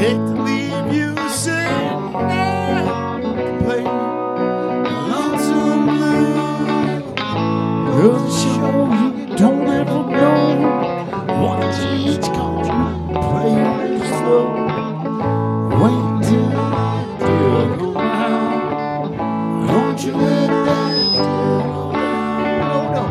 hate to leave you sitting there complaining, lonesome blue. Goes to show you don't ever know what each country plays slow. Wait till you go round. Don't you let that deal go down. No,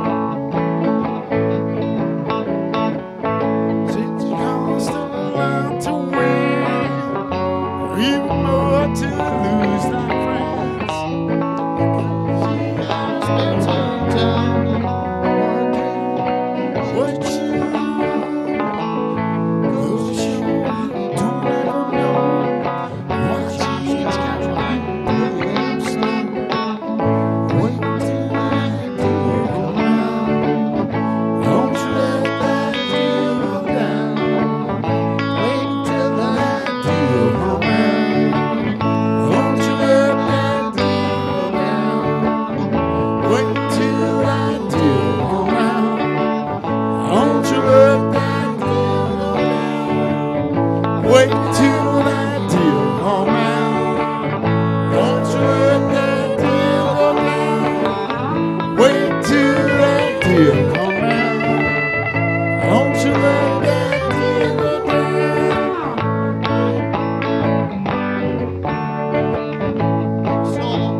no. Since you cost a lot to win, or even more to lose, like friends. Because you have spent some time working what you goes to show you don't ever know what each country plays slow. Wait till that deal go round. Don't you let that deal go down. Wait till that deal go round. Don't you let that deal go down. Wait till that deal go round. Don't you let that deal go down. Wait till that deal go round. Don't you let that deal go down. Wait till that deal go round. Don't you let that deal go down. Solo.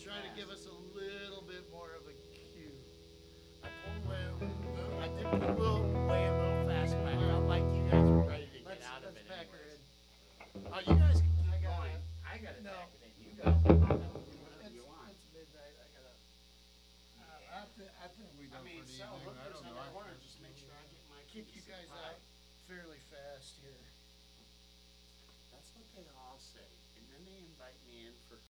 try to give us a little bit more of a cue. I pulled away, I did pull away a little fast, but I felt like you guys were ready to get out of it. Let's pack her anyways. in. Oh, you guys can keep I got going. it. I got it No. back in. You guys can do whatever you want. It's midnight. I gotta. I think we I done mean, for the sell evening. I hookers don't on know. the corner, just make sure I get my Kick you piece of guys pie. out fairly fast here. That's what they all say. And then they invite me in for